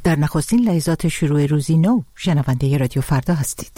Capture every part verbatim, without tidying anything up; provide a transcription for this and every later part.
در نخستین لحظات شروع روزی نو شنونده رادیو فردا هستید.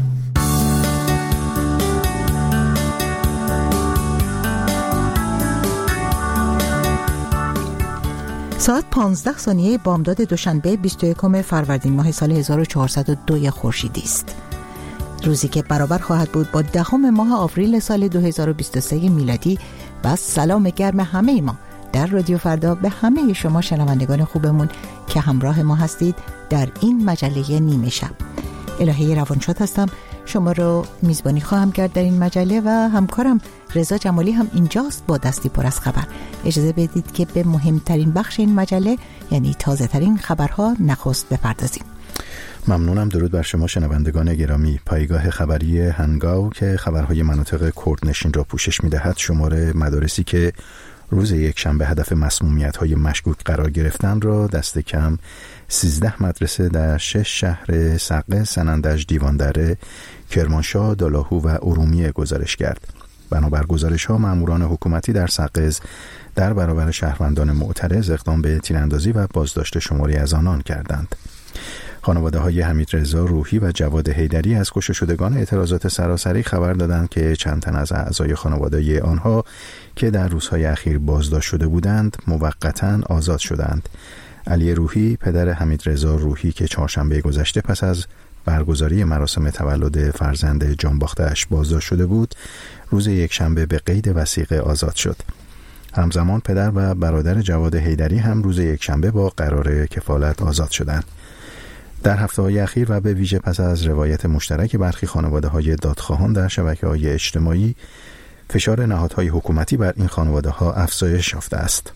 ساعت پانزده ثانیه بامداد دوشنبه بیست و یکم فروردین ماه سال هزار و چهارصد و دو خورشیدی است. روزی که برابر خواهد بود با دهم ماه آوریل سال دو هزار و بیست و سه میلادی. و سلام گرم همه ما در رادیو فردا به همه شما شنوندگان خوبمون که همراه ما هستید در این مجله نیمه شب. الهه روانشاد هستم، شما رو میزبانی خواهم کرد در این مجله و همکارم رضا جمالی هم اینجاست با دستی پر از خبر. اجازه بدید که به مهمترین بخش این مجله یعنی تازه ترین خبرها نخست بپردازیم. ممنونم. درود بر شما شنوندگان گرامی. پایگاه خبری هنگاو که خبرهای مناطق کردنشین را پوشش می‌دهد شماره مدارسی که روز یکشنبه هدف مسمومیت‌های مشکوک قرار گرفتن را دست کم سیزده مدرسه در شش شهر سقه، سنندج، دیواندره، کرمانشاه، دالاهو و ارومیه گزارش کرد. بنابر گزارش‌ها ماموران حکومتی در سقز در برابر شهروندان معترض اقدام به تیراندازی و بازداشت شماری از آنان کردند. خانواده‌های حمیدرضا روحی و جواد حیدری از کشته شدگان اعتراضات سراسری خبر دادند که چند تن از اعضای خانواده آنها که در روزهای اخیر بازداشت شده بودند موقتاً آزاد شدند. علی روحی پدر حمیدرضا روحی که چهارشنبه گذشته پس از برگزاری مراسم تولد فرزند جانباخته‌اش بازداشت شده بود، روز یکشنبه به قید وثیقه آزاد شد. همزمان پدر و برادر جواد حیدری هم روز یکشنبه با قرار کفالت آزاد شدند. در هفته‌های اخیر و به ویژه پس از روایت مشترک برخی خانواده‌های دادخواهان در شبکه‌های اجتماعی، فشار نهادهای حکومتی بر این خانواده‌ها افزایش یافته است.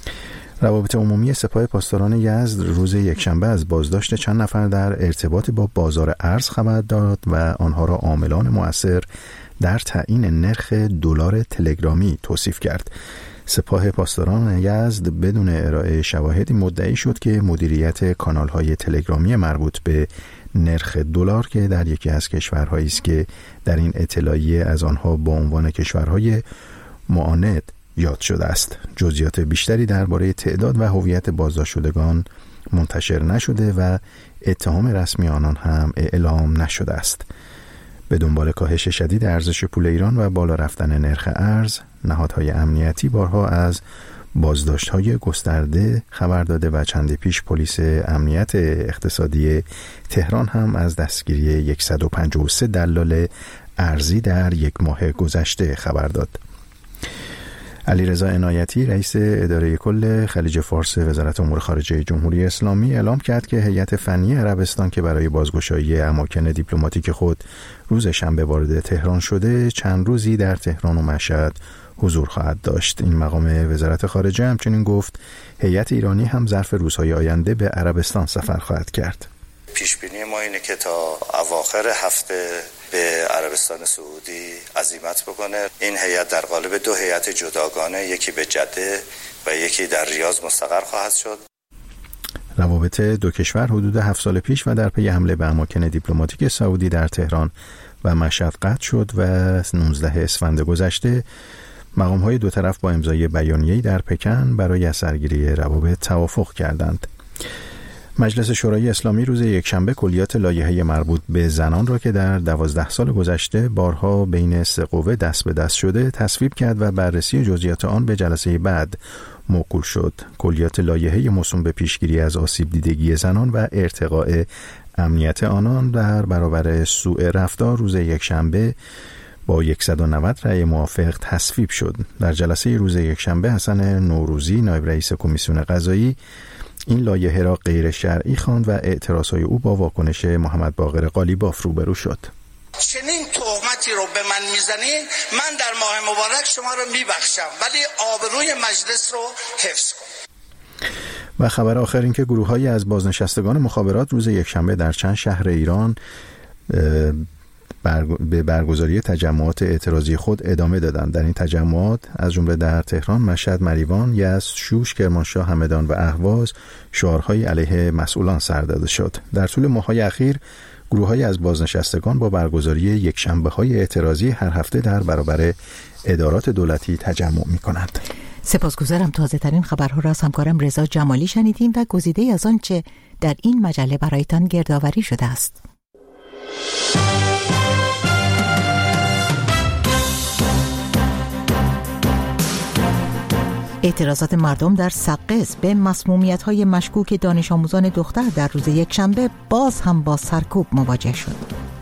روابط عمومی سپاه پاسداران یزد روز یکشنبه از بازداشت چند نفر در ارتباط با بازار ارز خبر داد و آنها را عاملان مؤثر در تعیین نرخ دلار تلگرامی توصیف کرد. سپاه پاسداران یزد بدون ارائه شواهدی مدعی شد که مدیریت کانال‌های تلگرامی مربوط به نرخ دلار که در یکی از کشورهایی است که در این اطلاعیه از آنها با عنوان کشورهای معاند یاد شده است، جزئیات بیشتری درباره تعداد و هویت بازداشت شدگان منتشر نشده و اتهام رسمی آنان هم اعلام نشده است. به دنبال کاهش شدید ارزش پول ایران و بالا رفتن نرخ ارز، نهادهای امنیتی بارها از بازداشت‌های گسترده خبر داده و چندی پیش پلیس امنیت اقتصادی تهران هم از دستگیری صد و پنجاه و سه دلال ارزی در یک ماه گذشته خبر داد. علیرضا عنایتی رئیس اداره کل خلیج فارس وزارت امور خارجه جمهوری اسلامی اعلام کرد که هیئت فنی عربستان که برای بازگشایی اماکن دیپلماتیک خود روز شنبه وارد تهران شده چند روزی در تهران و مشهد حضور خواهد داشت. این مقام وزارت خارجه همچنین گفت هیئت ایرانی هم ظرف روزهای آینده به عربستان سفر خواهد کرد. پیش بینی ما اینه که تا اواخر هفته به عربستان سعودی عزیمت بکنه. این هیئت در قالب دو هیئت جداگانه، یکی به جده و یکی در ریاض مستقر خواهد شد. روابط دو کشور حدود هفت سال پیش و در پی حمله به اماکن دیپلماتیک سعودی در تهران و مشهد قطع شد و نوزدهم اسفند گذشته مقام‌های دو طرف با امضای بیانیه‌ای در پکن برای اثرگیری روابط توافق کردند. مجلس شورای اسلامی روز یکشنبه کلیات لایحه مربوط به زنان را که در دوازده سال گذشته بارها بین سه قوه دست به دست شده تصویب کرد و بررسی جزئیات آن به جلسه بعد موکول شد. کلیات لایحه موسوم به پیشگیری از آسیب دیدگی زنان و ارتقاء امنیت آنان در برابر سوء رفتار روز یکشنبه با صد و نود رأی موافق تصویب شد. در جلسه روز یکشنبه حسن نوروزی نایب رئیس کمیسیون قضایی این لایحه را غیر شرعی خواند و اعتراضهای او با واکنش محمد باقر قالیباف روبرو شد. چنین تهمتی رو به من میزنین، من در ماه مبارک شما رو میبخشم ولی آبروی مجلس رو حفظ کنید. و خبر آخر این که گروه‌هایی از بازنشستگان مخابرات روز یکشنبه در چند شهر ایران به برگزاری تجمعات اعتراضی خود ادامه دادند. در این تجمعات از جمله در تهران، مشهد، مریوان، یزد، شوش، کرمانشاه، همدان و اهواز شعارهای علیه مسئولان سر داده شد. در طول ماه‌های اخیر گروه‌هایی از بازنشستگان با برگزاری یکشنبه‌های اعتراضی هر هفته در برابر ادارات دولتی تجمع می‌کنند. سپاسگزارم. تازه ترین خبرها را از همکارم رضا جمالی شنیدیم و گزیده از آن چه در این مجله برایتان گردآوری شده است. اعتراضات مردم در سقز به مسمومیت‌های مشکوک دانش آموزان دختر در روز یکشنبه باز هم با سرکوب مواجه شد.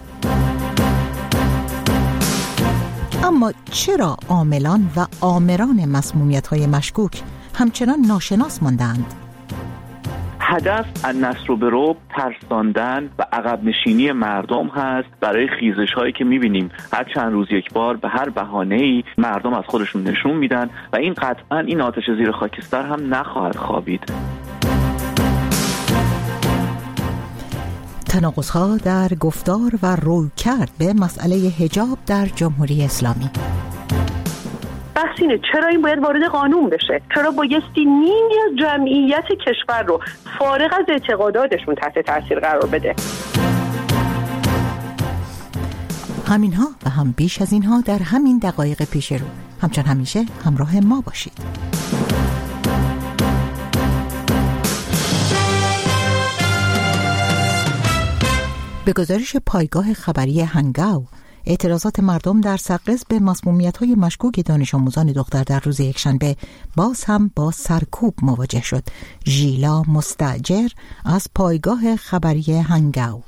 اما چرا عاملان و آمران مسمومیت‌های مشکوک همچنان ناشناس ماندند؟ هدف از نصر و برو ترساندن و عقب نشینی مردم هست برای خیزش هایی که میبینیم هر چند روز یک بار به هر بهانه‌ای مردم از خودشون نشون میدن و این قطعا این آتش زیر خاکستر هم نخواهد خوابید. تناقض‌ها در گفتار و رویکرد به مسئله حجاب در جمهوری اسلامی. بحث اینه چرا این باید وارد قانون بشه؟ چرا بایستی نیمی از جمعیت کشور رو فارغ از اعتقاداتشون تحت تاثیر قرار بده؟ همینها و هم بیش از اینها در همین دقایق پیش رو. همچون همیشه همراه ما باشید. به گزارش پایگاه خبری هنگاو، اعتراضات مردم در سقز به مسمومیت‌های مشکوک دانش آموزان دختر در روز یکشنبه باز هم با سرکوب مواجه شد. ژیلا مستاجر از پایگاه خبری هنگاو: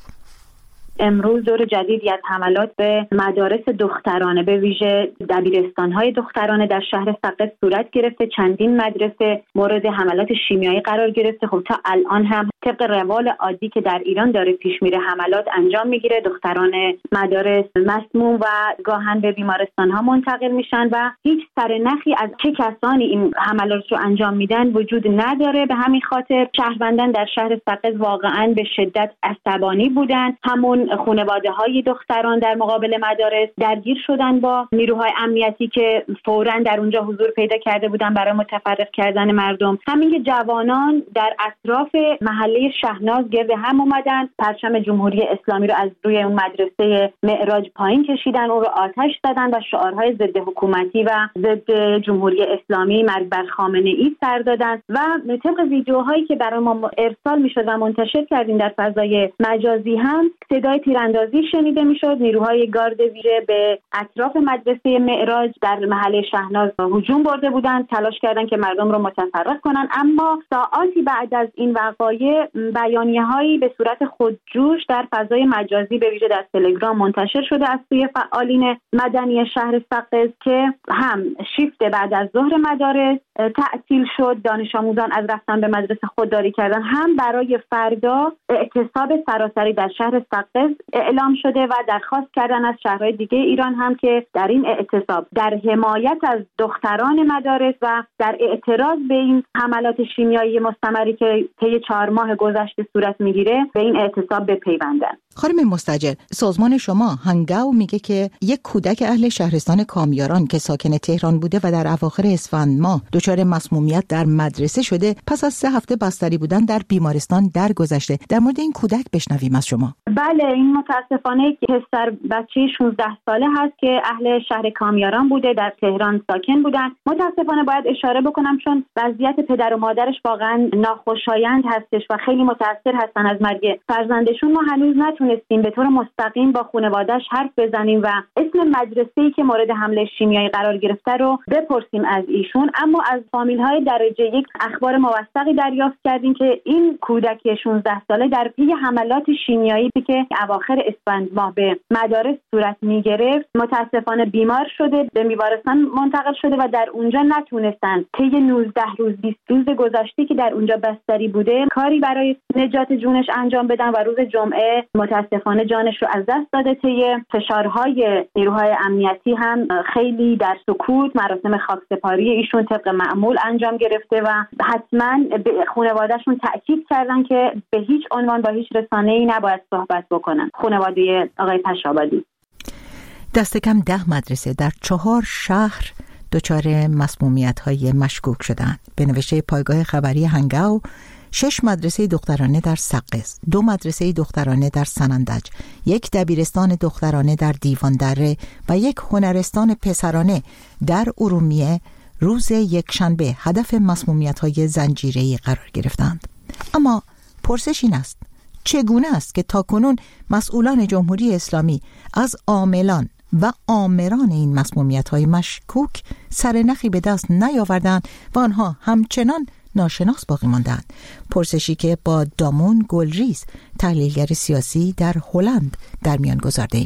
امروز دور جدیدی از حملات به مدارس دخترانه به ویژه دبیرستان‌های دخترانه در شهر سقز صورت گرفته. چندین مدرسه مورد حملات شیمیایی قرار گرفته. خب تا الان هم طبق روال عادی که در ایران داره پیش میره حملات انجام میگیره. دختران مدارس مسموم و گاهن به بیمارستان‌ها منتقل میشن و هیچ سرنخی از چه کسانی این حملات رو انجام میدن وجود نداره. به همین خاطر شهروندان در شهر سقز واقعاً به شدت عصبانی بودن. همون خانواده‌های دختران در مقابل مدارس درگیر شدن با نیروهای امنیتی که فوراً در اونجا حضور پیدا کرده بودن برای متفرق کردن مردم. همین که جوانان در اطراف محله شهناز گرد هم اومدن، پرچم جمهوری اسلامی رو از روی اون مدرسه معراج پایین کشیدن، اون رو آتش زدن و شعارهای ضد حکومتی و ضد جمهوری اسلامی، مرگ بر خامنه‌ای سر دادن. و طبق ویدیوهایی که برای ما ارسال میشد و منتشر کردیم در فضای مجازی هم صدای تیراندازی شنیده میشد. نیروهای گارد ویژه به اطراف مدرسه معراج در محله شهناز هجوم برده بودند، تلاش کردند که مردم رو متفرق کنن، اما ساعاتی بعد از این وقایع بیانیه‌هایی به صورت خودجوش در فضای مجازی به ویژه در تلگرام منتشر شده از سوی فعالین مدنی شهر سقز که هم شیفت بعد از ظهر مدارس تعطیل شد، دانش آموزان از رفتن به مدرسه خودداری کردن، هم برای فردا اعتصاب سراسری در شهر سقز اعلام شده و درخواست کردن از شهرهای دیگه ایران هم که در این اعتصاب در حمایت از دختران مدارس و در اعتراض به این حملات شیمیایی مستمری که طی چهار ماه گذشته صورت میگیره به این اعتصاب بپیوندن. خانم مستاجر، سازمان شما هنگاو میگه که یک کودک اهل شهرستان کامیاران که ساکن تهران بوده و در اواخر اسفند ماه دچار مسمومیت در مدرسه شده، پس از سه هفته بستری بودن در بیمارستان درگذشته. در مورد این کودک بشنویم از شما. بله، این متاسفانه که پسر بچه شانزده ساله هست که اهل شهر کامیاران بوده، در تهران ساکن بودن. متاسفانه باید اشاره بکنم چون وضعیت پدر و مادرش واقعا ناخوشایند هستش و خیلی متاثر هستن از مرگ فرزندشون. ما هنوز نتونستیم به طور مستقیم با خانواده‌اش حرف بزنیم و اسم مدرسه‌ای که مورد حمله شیمیایی قرار گرفته رو بپرسیم از ایشون، اما از فامیل‌های درجه یک اخبار موثقی دریافت کردیم که این کودک شانزده ساله در پی حملات شیمیایی که اواخر اسفند ماه به مدارس صورت می‌گرفت متاسفانه بیمار شده، به بیمارستان منتقل شده و در اونجا نتونستن طی نوزده روز بیست روز گذشته که در اونجا بستری بوده کاری برای نجات جونش انجام بدن و روز جمعه متاسفانه جانش رو از دست داده. طی فشارهای نیروهای امنیتی هم خیلی در سکوت مراسم خاکسپاری ایشون طبق معمول انجام گرفته و حتما به خانواده‌شون تاکید کردن که به هیچ عنوان با هیچ رسانه‌ای نباید صحبت بکنن. خانواده آقای پشابادی. دست کم ده مدرسه در چهار شهر دچار مسمومیت‌های مشکوک شدند. به نوشته پایگاه خبری هنگاو، شش مدرسه دخترانه در سقز، دو مدرسه دخترانه در سنندج، یک دبیرستان دخترانه در دیواندره و یک هنرستان پسرانه در ارومیه روز یکشنبه هدف مسمومیت‌های زنجیره‌ای قرار گرفتند. اما پرسش این است: چگونه است که تاکنون مسئولان جمهوری اسلامی از عاملان و آمران این مسمومیت‌های مشکوک سرنخی به دست نیاوردند و آنها همچنان ناشناس باقی ماندند؟ پرسشی که با دامون گلریز، تحلیلگر سیاسی در هلند، در میان گذارده‌ایم.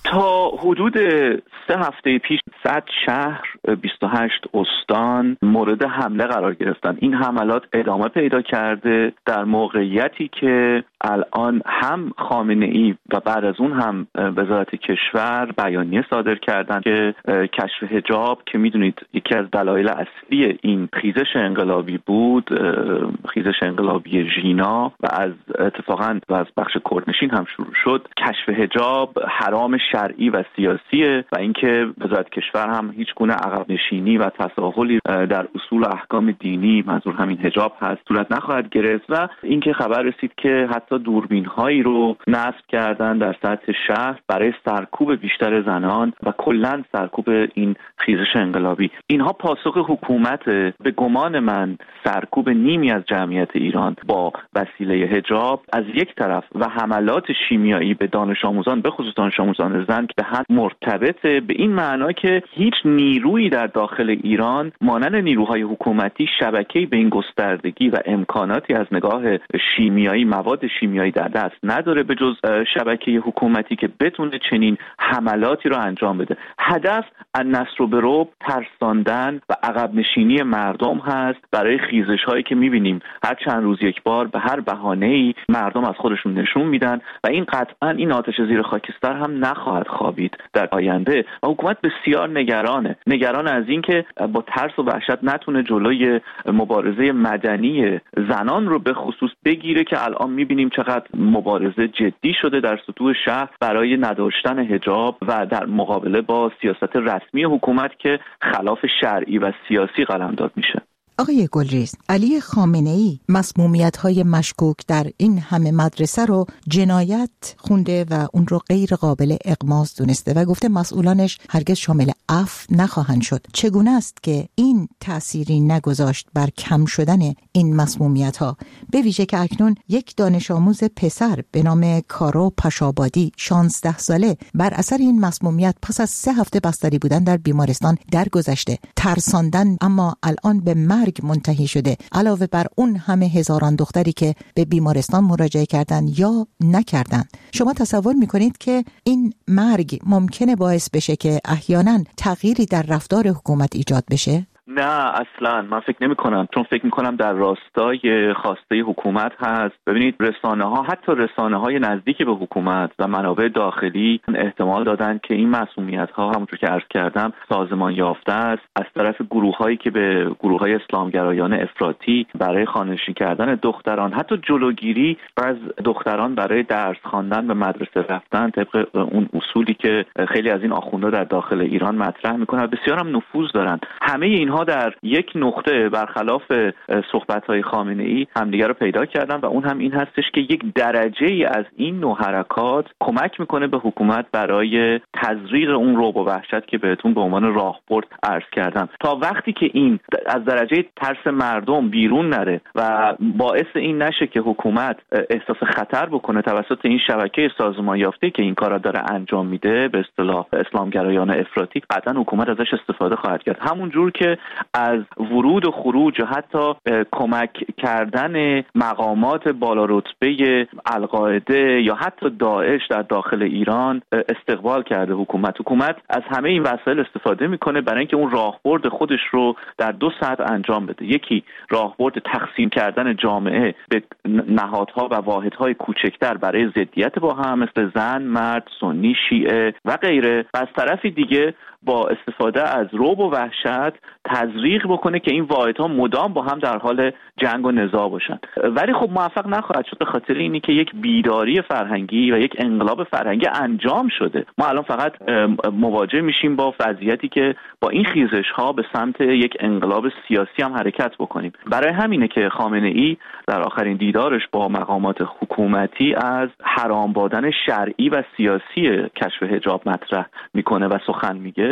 تا حدود سه هفته پیش صد شهر، بیست و هشت استان مورد حمله قرار گرفتن. این حملات ادامه پیدا کرده در موقعیتی که الان هم خامنه‌ای و بعد از اون هم وزارت کشور بیانیه صادر کردن که کشف حجاب که میدونید یکی از دلایل اصلی این خیزش انقلابی بود، خیزش انقلابی ژینا و از اتفاقاً و از بخش کردنشین هم شروع شد. کشف حجاب حرام شرعی و سیاسیه و اینکه وزارت کشور هم هیچ گونه عقب نشینی و تساهلی در اصول و احکام دینی، منظور همین حجاب هست، صورت نخواهد گرفت و اینکه خبر رسید که حتی دوربین هایی رو نصب کردن در سطح شهر برای سرکوب بیشتر زنان و کلا سرکوب این خیزش انقلابی. اینها پاسخ حکومت به گمان من سرکوب نیمی از جمعیت ایران با وسیله حجاب از یک طرف و حملات شیمیایی به دانش آموزان، به خصوص دانش آموزان زن که به هم مرتبطه، به این معنا که هیچ نیرویی در داخل ایران مانند نیروهای حکومتی شبکه‌ای به این گستردگی و امکاناتی از نگاه شیمیایی، مواد شیمیایی در دست نداره به جز شبکه حکومتی که بتونه چنین حملاتی رو انجام بده. هدف النصر و برو ترساندن و عقب نشینی مردم هست برای خیزش هایی که میبینیم هر چند روز یک بار به هر بهانه‌ای مردم از خودشون نشون میدن و این قطعا این آتش زیر خاکستر هم نخواهد خوابید در آینده و حکومت بسیار نگرانه نگران از این که با ترس و وحشت نتونه جلوی مبارزه مدنی زنان رو به خصوص بگیره که الان میبینیم چقدر مبارزه جدی شده در سطوح شهر برای نداشتن حجاب و در مقابله با سیاست رسمی حکومت که خلاف شرعی و سیاسی قلمداد میشه. آقای گلریز، علی خامنه‌ای مسمومیت‌های مشکوک در این همه مدرسه رو جنایت خونده و اون رو غیر قابل اغماض دونسته و گفته مسئولانش هرگز شامل عفو نخواهند شد. چگونه است که این تأثیری نگذاشت بر کم شدن این مسمومیت‌ها، به ویژه که اکنون یک دانش آموز پسر به نام کارو پشابادی شانزده ساله بر اثر این مسمومیت پس از سه هفته بستری بودن در بیمارستان درگذشته. ترساندن اما الان به مرگ منتهی شده، علاوه بر اون همه هزاران دختری که به بیمارستان مراجعه کردن یا نکردن. شما تصور میکنید که این مرگ ممکنه باعث بشه که احیانا تغییری در رفتار حکومت ایجاد بشه؟ نه اصلا من فکر نمی کنم، چون فکر می کنم در راستای خواسته حکومت هست. ببینید رسانه ها، حتی رسانه های نزدیک به حکومت و منابع داخلی احتمال دادن که این مسئولیت ها همونطور که عرض کردم سازمان یافته است از طرف گروه هایی که به گروه های اسلامگرایان افراطی برای خانه‌نشین کردن دختران، حتی جلوگیری از دختران برای درس خواندن به مدرسه رفتن طبق اون اصولی که خیلی از این آخوندها در داخل ایران مطرح میکنن، بسیار هم نفوذ دارن. همه اینها در یک نقطه برخلاف صحبت‌های خامنه‌ای همدیگر رو پیدا کردن و اون هم این هستش که یک درجه‌ای از این نوع حرکات کمک میکنه به حکومت برای تزریق اون رعب و وحشت که بهتون به عنوان راهبرد عرض کردم. تا وقتی که این از درجه ترس مردم بیرون نره و باعث این نشه که حکومت احساس خطر بکنه توسط این شبکه سازمان یافته که این کارا داره انجام میده، به اصطلاح اسلامگرایان افراطی، قطعا حکومت ازش استفاده خواهد کرد. همون جور که از ورود و خروج و حتی کمک کردن مقامات بالا رتبه القاعده یا حتی داعش در داخل ایران استقبال کرده حکومت. حکومت از همه این وسایل استفاده میکنه برای اینکه اون راهبرد خودش رو در دو سطح انجام بده. یکی راهبرد تقسیم کردن جامعه به نهادها و واحدهای کوچکتر برای ضدیت با هم مثل زن، مرد، سنی، شیعه و غیره. و از طرف دیگه با استفاده از رعب و وحشت تزریق بکنه که این واحدها مدام با هم در حال جنگ و نزاع باشن. ولی خب موفق نخواهد شد به خاطر اینی که یک بیداری فرهنگی و یک انقلاب فرهنگی انجام شده. ما الان فقط مواجه میشیم با وضعیتی که با این خیزش ها به سمت یک انقلاب سیاسی هم حرکت بکنیم. برای همینه که خامنه‌ای در آخرین دیدارش با مقامات حکومتی از حرام بودن شرعی و سیاسی کشف حجاب مطرح میکنه و سخن میگه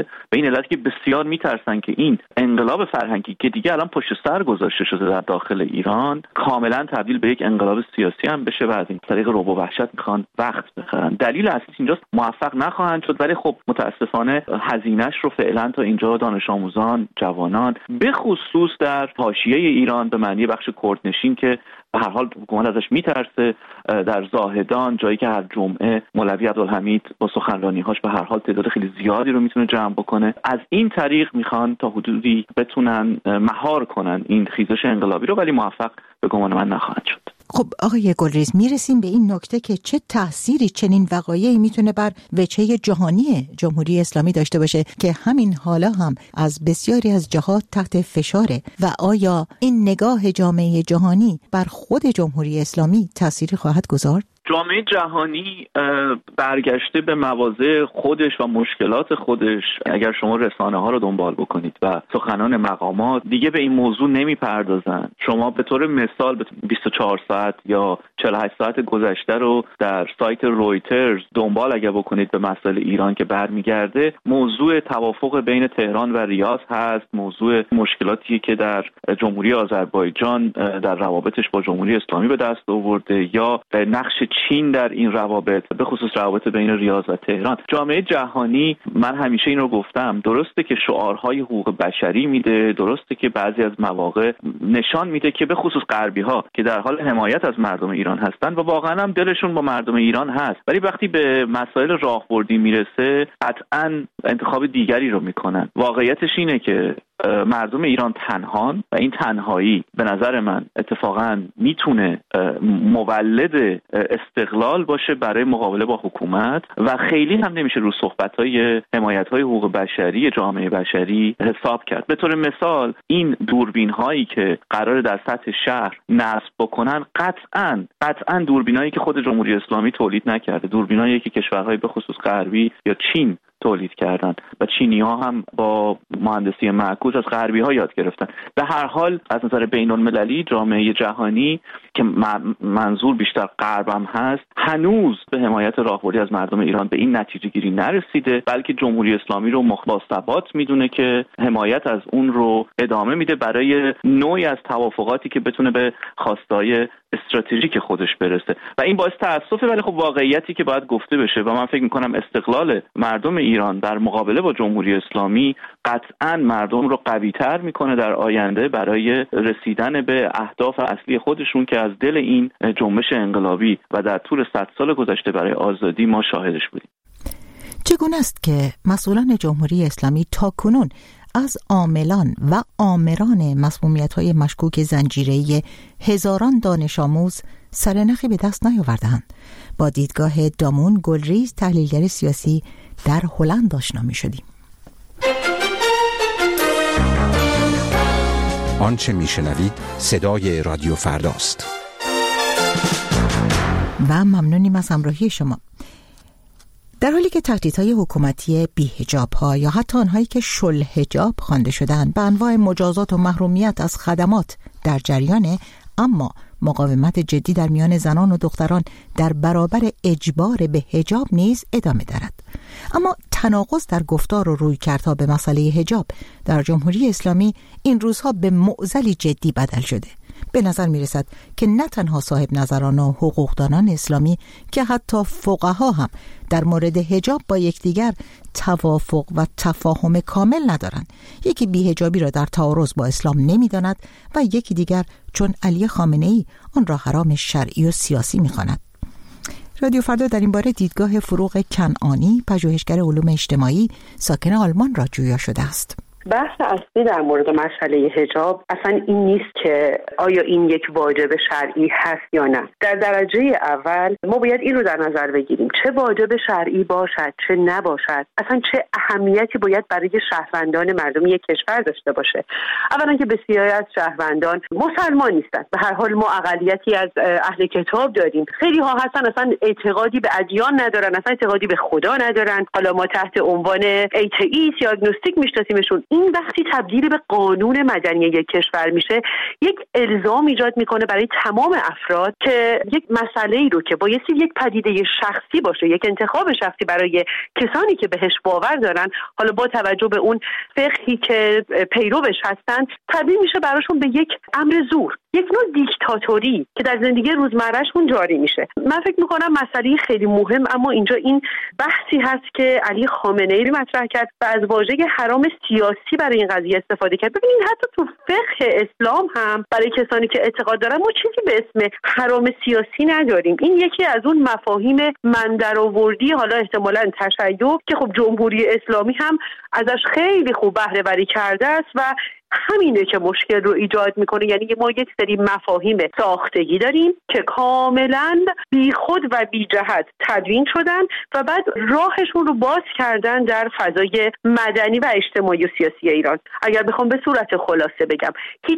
شده، به این علت که بسیار میترسن که این انقلاب فرهنگی که دیگه الان پشت سر گذاشته شده در داخل ایران کاملا تبدیل به یک انقلاب سیاسی هم بشه و از این طریق رعب و وحشت میخوان وقت بخرن. دلیل اصلی اینجاست موفق نخواهند شد، ولی خب متاسفانه هزینه‌اش رو فعلا تا اینجا دانش آموزان، جوانان به خصوص در حاشیه ایران به معنی بخش کردنشین که به هر حال حکومت ازش میترسه، در زاهدان جایی که هر جمعه مولوی عبدالحمید با سخنرانی‌هاش به هر حال تعداد خیلی زیادی رو میتونه جمع بکنه، از این طریق میخوان تا حدودی بتونن مهار کنن این خیزش انقلابی رو، ولی موفق به گمان من نخواهند شد. خب آقای گلریز، میرسیم به این نکته که چه تأثیری چنین وقایعی میتونه بر وجهه جهانی جمهوری اسلامی داشته باشه که همین حالا هم از بسیاری از جهات تحت فشاره و آیا این نگاه جامعه جهانی بر خود جمهوری اسلامی تأثیری خواهد گذارد؟ جامعه جهانی برگشته به مواضع خودش و مشکلات خودش. اگر شما رسانه ها رو دنبال بکنید و سخنان مقامات دیگه به این موضوع نمیپردازن. شما به طور مثال بیست و چهار ساعت یا چهل و هشت ساعت گذشته رو در سایت رویترز دنبال اگر بکنید به مسائل ایران که برمیگرده، موضوع توافق بین تهران و ریاض هست، موضوع مشکلاتی که در جمهوری آذربایجان در روابطش با جمهوری اسلامی به دست آورده یا نقش چین در این روابط، به خصوص روابط بین ریاض و تهران. جامعه جهانی، من همیشه این رو گفتم، درسته که شعارهای حقوق بشری میده، درسته که بعضی از مواقع نشان میده که به خصوص غربی ها که در حال حمایت از مردم ایران هستن و واقعا هم دلشون با مردم ایران هست، ولی وقتی به مسائل راهبردی میرسه قطعا انتخاب دیگری رو میکنن. واقعیتش اینه که مردم ایران تنهان و این تنهایی به نظر من اتفاقا میتونه مولد استقلال باشه برای مقابله با حکومت و خیلی هم نمیشه رو صحبت‌های حمایت‌های حقوق بشری جامعه بشری حساب کرد. به طور مثال این دوربین هایی که قرار در سطح شهر نصب بکنن قطعاً قطعاً دوربین هایی که خود جمهوری اسلامی تولید نکرده، دوربین هایی که کشورهای به خصوص غربی یا چین تولید کردن و چینی ها هم با مهندسی معکوس از غربی ها یاد گرفتن. به هر حال از نظر بین المللی جامعه جهانی که منظور بیشتر غرب هم هست هنوز به حمایت راهبردی از مردم ایران به این نتیجه گیری نرسیده، بلکه جمهوری اسلامی رو باثبات میدونه که حمایت از اون رو ادامه میده برای نوعی از توافقاتی که بتونه به خواستای استراتژیک خودش برسه و این باعث تأسفه، ولی خب واقعیتی که باید گفته بشه و من فکر میکنم استقلال مردم ایران در مقابله با جمهوری اسلامی قطعاً مردم رو قوی‌تر میکنه در آینده برای رسیدن به اهداف اصلی خودشون که از دل این جنبش انقلابی و در طول صد سال گذشته برای آزادی ما شاهدش بودیم. چگونه است که مسئولان جمهوری اسلامی تاکنون از عاملان و آمران مسمومیت‌های مشکوک زنجیره‌ای هزاران دانش آموز سرنخی به دست نیاوردند؟ با دیدگاه دامون گلریز، تحلیلگر سیاسی در هلند آشنا می‌شدیم. آنچه میشنوید صدای رادیو فرداست و ممنونیم از همراهی شما. در حالی که تهدیدهای حکومتی بی‌حجاب‌ها یا حتی آنهایی که شلحجاب خوانده شدند به انواع مجازات و محرومیت از خدمات در جریانه، اما مقاومت جدی در میان زنان و دختران در برابر اجبار به حجاب نیز ادامه دارد. اما تناقض در گفتار و رویکردها به مسئله حجاب در جمهوری اسلامی این روزها به معضلی جدی بدل شده. به نظر می رسد که نه تنها صاحب نظران و حقوقدانان اسلامی که حتی فقها هم در مورد حجاب با یکدیگر توافق و تفاهم کامل ندارند. یکی بی‌حجابی را در تعارض با اسلام نمی داند و یکی دیگر چون علی خامنه‌ای آن را حرام شرعی و سیاسی می خواند. رادیو فردا در این باره دیدگاه فروغ کنعانی، پژوهشگر علوم اجتماعی ساکن آلمان را جویا شده است. بحث اصلی در مورد مسئله حجاب اصلا این نیست که آیا این یک واجب شرعی هست یا نه. در درجه اول ما باید این رو در نظر بگیریم چه واجب شرعی باشد چه نباشد، اصلا چه اهمیتی باید برای شهروندان مردم یک کشور داشته باشه. اولا که بسیاری از شهروندان مسلمان نیستند، به هر حال ما اقلیتی از اهل کتاب داریم، خیلی ها هستن اصلا اعتقادی به ادیان ندارن، اصلا اعتقادی به خدا ندارن، حالا ما تحت عنوان ایتئیست یا آگنوستیک میشناسیمشون. این وقتی تبدیل به قانون مدنی یک کشور میشه یک الزام ایجاد میکنه برای تمام افراد که یک مسئله‌ای رو که بایستی یک پدیده شخصی باشه، یک انتخاب شخصی برای کسانی که بهش باور دارن، حالا با توجه به اون فقهی که پیروش هستن، تبدیل میشه براشون به یک امر زور، یک نوع دیکتاتوری که در زندگی روزمرهشون جاری میشه. من فکر میکنم مسئله خیلی مهم اما اینجا این بحثی هست که علی خامنه‌ای مطرح کرد و از واژه حرام سیاسی برای این قضیه استفاده کرد. ببینید حتی تو فقه اسلام هم برای کسانی که اعتقاد دارن ما چیزی به اسم حرام سیاسی نداریم. این یکی از اون مفاهیم من درآوردی، حالا احتمالاً تشیع، که خب جمهوری اسلامی هم ازش خیلی خوب بهره وری کرده است و همینه که مشکل رو ایجاد میکنه. یعنی ما یک سری مفاهیم ساختگی داریم که کاملا بی خود و بی جهت تدوین شدن و بعد راهشون رو باز کردن در فضای مدنی و اجتماعی و سیاسی ایران. اگر بخوام به صورت خلاصه بگم، هیچ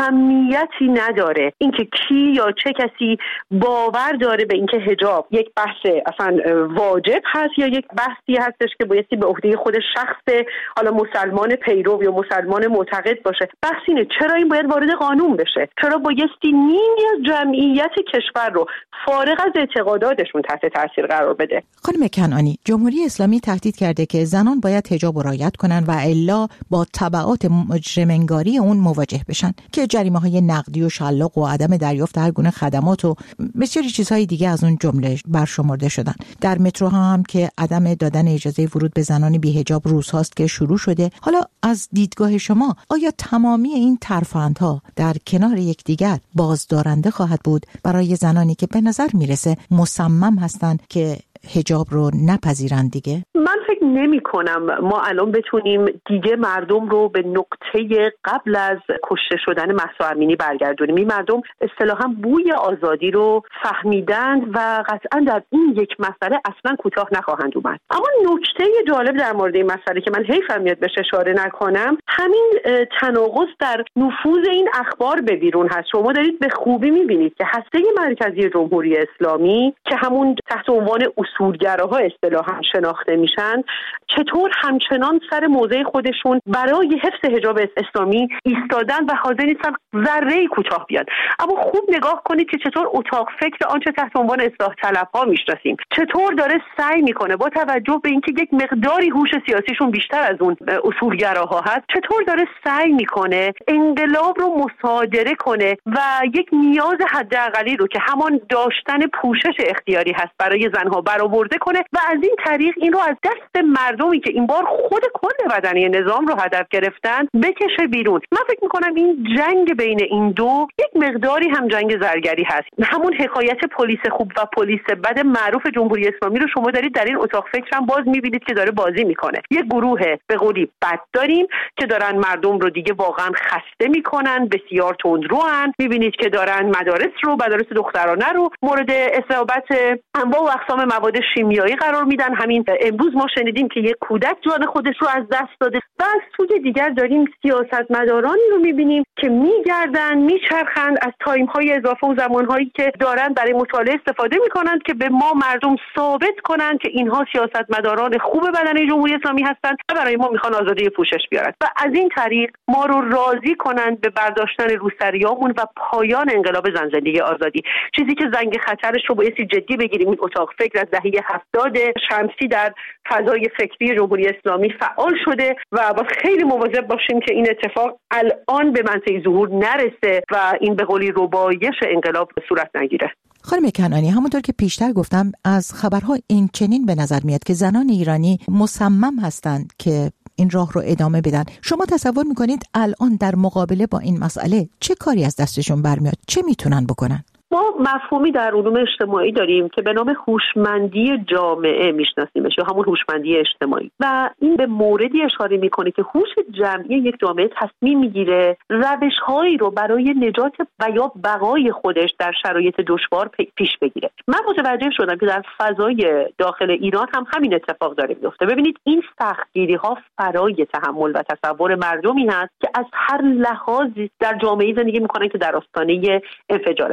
اهمیتی نداره اینکه کی یا چه کسی باور داره به اینکه حجاب یک بحث اصلا واجب هست یا یک بحثی هستش که بایستی به عهده خود شخص حالا مسلمان پیرو یا مسلمان معتقد باشه. بحث اینه چرا این باید وارد قانون بشه؟ چرا بایستی نیمی از جمعیت کشور رو فارغ از اعتقاداتشون تحت تاثیر قرار بده؟ خانم کنعانی، جمهوری اسلامی تهدید کرده که زنان باید حجاب را رعایت کنن و الا با تبعات مجرم‌انگاری اون مواجه بشن که جریمه‌های نقدی و شلاق و عدم دریافت هر گونه خدمات و بسیاری چیزهای دیگه از اون جمله برشمرده شدن. در متروها هم که عدم دادن اجازه ورود به زنان بی‌حجاب روزهاست که شروع شده. حالا از دیدگاه شما آیا تمامی این ترفندها در کنار یکدیگر بازدارنده خواهد بود برای زنانی که به نظر میرسه مصمم هستند که حجاب رو نپذیرند دیگه؟ من فکر نمی کنم ما الان بتونیم دیگه مردم رو به نقطه قبل از کشته شدن مهسا امینی برگردونیم. این مردم اصطلاحاً بوی آزادی رو فهمیدند و قطعاً در این یک مسئله اصلاً کوتاه نخواهند اومد. اما نکته جالب در مورد این مسئله که من حیفم میاد بهش اشاره نکنم، همین تناقض در نفوذ این اخبار به بیرون هست. شما دارید به خوبی میبینید که هسته مرکزی جمهوری اسلامی که همون تحت عنوان اصولگراها اصطلاحاً شناخته میشن، چطور همچنان سر موضع خودشون برای حفظ حجاب اسلامی ایستادن و حاضر نیستن ذره‌ای کوتاه بیان. اما خوب نگاه کنید که چطور اتاق فکر آنچه تحت عنوان اصلاح طلبها میشناسیم چطور داره سعی میکنه با توجه به اینکه یک مقداری هوش سیاسیشون بیشتر از اون اصولگراها هست، چطور داره سعی میکنه انقلاب رو مصادره کنه و یک نیاز حداقلی رو که همان داشتن پوشش اختیاری هست برای زنها برآورده کنه و از این طریق این رو از دست مردمی که این بار خود کل بدنه نظام رو هدف گرفتن بکشه بیرون. من فکر میکنم این جنگ بین این دو یک مقداری هم جنگ زرگری هست. همون حکایت پلیس خوب و پلیس بد معروف جمهوری اسلامی رو شما دارید در این اتاق فکر هم باز میبینید که داره بازی میکنه. یک گروه به قولی بد داریم که دارن مردم رو دیگه واقعا خسته میکنن، بسیار تندروان. میبینید که دارن مدارس رو مدارس دخترانه رو مورد اصابت انواع و اقسام مواد شیمیایی قرار میدن. همین امروز ما شنیدیم که یک کودک جان خودش رو از دست داده. و از سوی دیگر داریم سیاستمدارانی رو میبینیم که میگردن میچرخند از تایم های اضافه و زمان هایی که دارن برای مطالعه استفاده میکنند که به ما مردم ثابت کنند که اینها سیاستمداران خوب بدنه جمهوری اسلامی هستند و برای ما میخوان آزادی پوشش بیارن و از این طریق ما رو راضی کنند به برداشتن روسریامون و پایان انقلاب زن زندگی آزادی. چیزی که زنگ خطرش رو بایستی جدی بگیریم. این اتاق فکر از دهه هفتاد شمسی در فضای فکری جمهوری اسلامی فعال شده و باید خیلی مواظب باشیم که این اتفاق الان به منطقه ظهور نرسه و این به قولی ربایش انقلاب صورت نگیره. خانم کنعانی، همونطور که پیشتر گفتم از خبرها این چنین به نظر میاد که زنان ایرانی مصمم هستند که این راه رو ادامه بدن. شما تصور میکنید الان در مقابله با این مسئله چه کاری از دستشون برمیاد؟ چه میتونن بکنن؟ ما مفهومی در علوم اجتماعی داریم که به نام هوشمندی جامعه میشناسیمش یا همون هوشمندی اجتماعی و این به موردی اشاره میکنه که هوش جمعی یک جامعه تصمیم میگیره روش‌هایی رو برای نجات و یا بقای خودش در شرایط دشوار پیش بگیره. من متوجه شدم که در فضای داخل ایران هم همین اتفاق داره میفته. ببینید این سختگیری ها فرای تحمل و تصور مردمی هست که از هر لحاظی در جامعه زندگی میکنن که در آستانه انفجاره. از لحاظ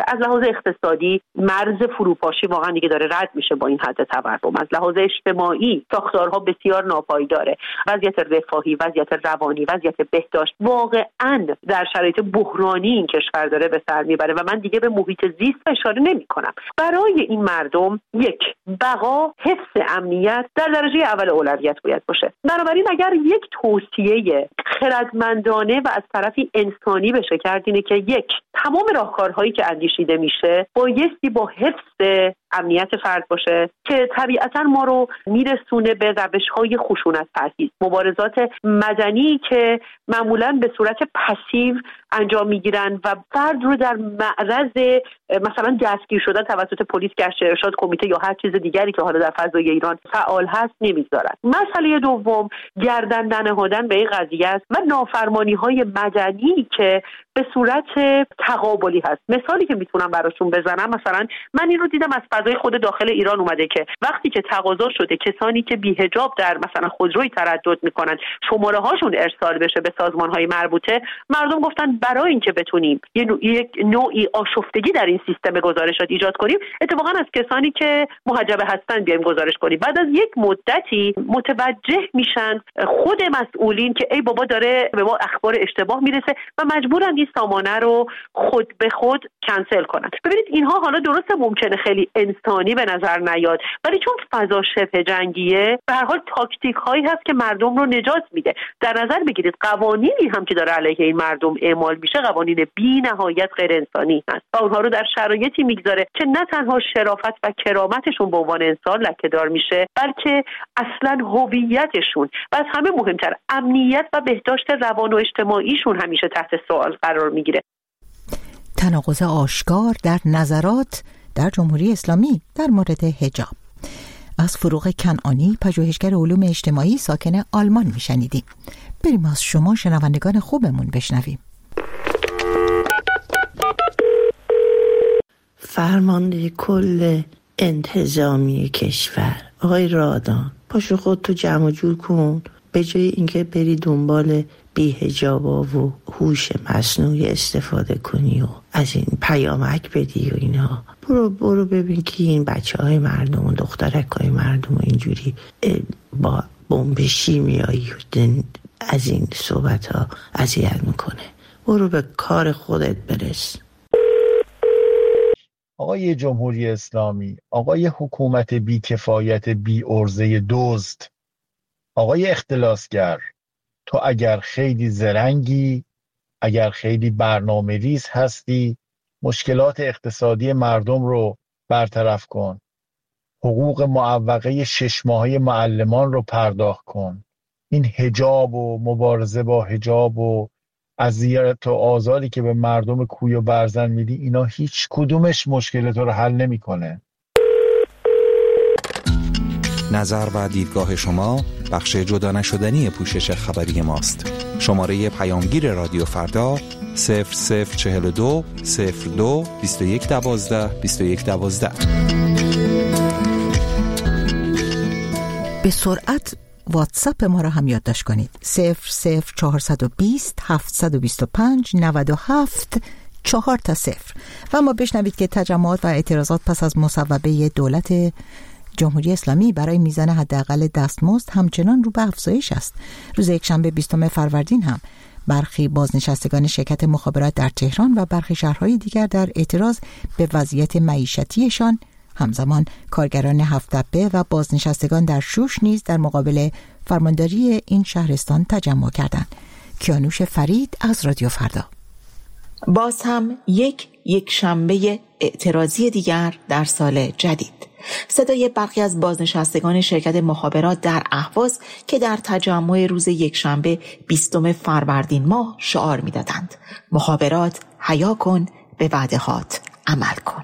اقتصادی مرز فروپاشی واقعا دیگه داره رد میشه با این حد تورم. از لحاظ اجتماعی ساختارها بسیار ناپایداره، وضعیت رفاهی، وضعیت روانی، وضعیت بهداشت واقعا در شرایط بحرانی این کشور داره به سر میبره و من دیگه به محیط زیست اشاره نمی‌کنم. برای این مردم یک بقا، حفظ امنیت در درجه اول اولویت باید باشه. بنابراین اگر یک توصیه خردمندانه و از طرفی انسانی بشه کرد اینه که یک، تمام راهکارهایی که اندیشیده میشه بایستی با حفظ امنیت فرد باشه که طبیعتا ما رو میرسونه به روش‌های خشونت پرهیز، مبارزات مدنی که معمولاً به صورت پسیو انجام میگیرن و فرد رو در معرض مثلا دستگیر شدن توسط پلیس، گشت ارشاد، کمیته یا هر چیز دیگری که حالا در فضای ایران فعال هست نمیذارن. مسئله دوم گردن نهادن به این قضیه است و نافرمانی‌های مدنی که به صورت تقابلی هست. مثالی که میتونم براشون بزنم، مثلا من این رو دیدم از فضای خود داخل ایران اومده که وقتی که تقاضا شده کسانی که بی‌حجاب در مثلا خودروی تردد میکنن شماره هاشون ارسال بشه به سازمان‌های مربوطه، مردم گفتن برای اینکه بتونیم یه نوع، یک نوعی آشفتگی در این سیستم گزارشات ایجاد کنیم، اتفاقا از کسانی که محجبه هستن بیایم گزارش کنیم. بعد از یک مدتی متوجه میشن خود مسئولین که ای بابا داره به ما اخبار اشتباه میرسه و مجبورن این سامانه رو خود به خود کنسل کنن. ببینید اینها حالا درسته ممکنه خیلی انسانی به نظر نیاد، ولی چون فضا شبه جنگیه به هر حال تاکتیک هایی هست که مردم رو نجات میده. در نظر بگیرید قوانینی هم که داره علیه این مردم اعمال میشه قوانین بی نهایت غیر انسانی هست و اونها رو در شرایطی میگذاره که نه تنها شرافت و کرامتشون به عنوان انسان لکه‌دار میشه، بلکه اصلا هویتشون و از همه مهمتر امنیت و بهداشت روان و اجتماعیشون همیشه تحت سوال قرار میگیره. تناقض آشکار در نظرات در جمهوری اسلامی در مورد حجاب. از فروغ کنعانی، پژوهشگر علوم اجتماعی ساکن آلمان میشنیدیم. بریم از شما شنوندگان خوبمون بشنویم. فرمانده کل انتظامی کشور آقای رادان، پاشو خود تو جمع جور کن، به جای اینکه بری دنبال بی‌حجابا و هوش مصنوعی استفاده کنی و از این پیامک بدی و اینا، برو برو ببین که این بچه های مردم و دخترک های مردم و اینجوری با بمب شیمیایی از این صحبت ها اذیت میکنه. برو به کار خودت برس. آقای جمهوری اسلامی، آقای حکومت بی‌کفایت بی ارزه دزد، آقای اختلاسگر، تو اگر خیلی زرنگی، اگر خیلی برنامه ریز هستی، مشکلات اقتصادی مردم رو برطرف کن، حقوق معوقه شش ماهه معلمان رو پرداخت کن، این حجاب و مبارزه با حجاب و اذیت و آزاری که به مردم کوی و برزن میدی، اینا هیچ کدومش مشکل تو رو حل نمیکنه. نظر و دیدگاه شما بخش جدا نشدنی پوشش خبری ماست. شماره پیامگیر رادیو فردا صفر صفر چهل دو صفر دو بیست و یک دوازده بیست و یک دوازده. به سرعت واتساپ ما را هم یادداشت کنید. صفر صفر چهارصد و بیست هفتصد و بیست و پنج نود و هفت چهار تا صفر. و ما بشنوید که تجمعات و اعتراضات پس از مصوبه دولت جمهوری اسلامی برای میزان حداقل دستمزد همچنان رو به افزایش است. روز یکشنبه بیستم فروردین هم برخی بازنشستگان شرکت مخابرات در تهران و برخی شهرهای دیگر در اعتراض به وضعیت معیشتیشان، همزمان کارگران هفت‌تپه و بازنشستگان در شوش نیز در مقابل فرمانداری این شهرستان تجمع کردند. کیانوش فرید از رادیو فردا. باز هم یک یک شنبه اعتراضی دیگر در سال جدید. صدای برخی از بازنشستگان شرکت مخابرات در اهواز که در تجمع روز یکشنبه بیستم فروردین ماه شعار می‌دادند: مخابرات حیا کن، به وعده‌هات عمل کن.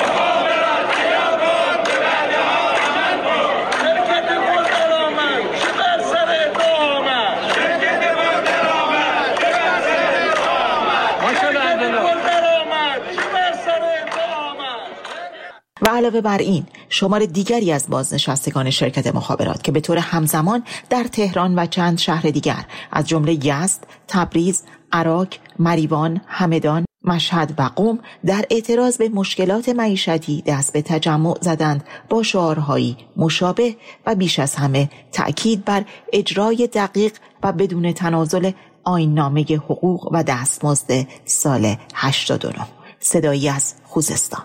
و علاوه بر این شمار دیگری از بازنشستگان شرکت مخابرات که به طور همزمان در تهران و چند شهر دیگر از جمله یزد، تبریز، عراق، مریوان، همدان، مشهد و قم در اعتراض به مشکلات معیشتی دست به تجمع زدند با شعارهایی مشابه و بیش از همه تأکید بر اجرای دقیق و بدون تنازل آیین‌نامه حقوق و دستمزد سال هشتاد و نه. صدایی از خوزستان.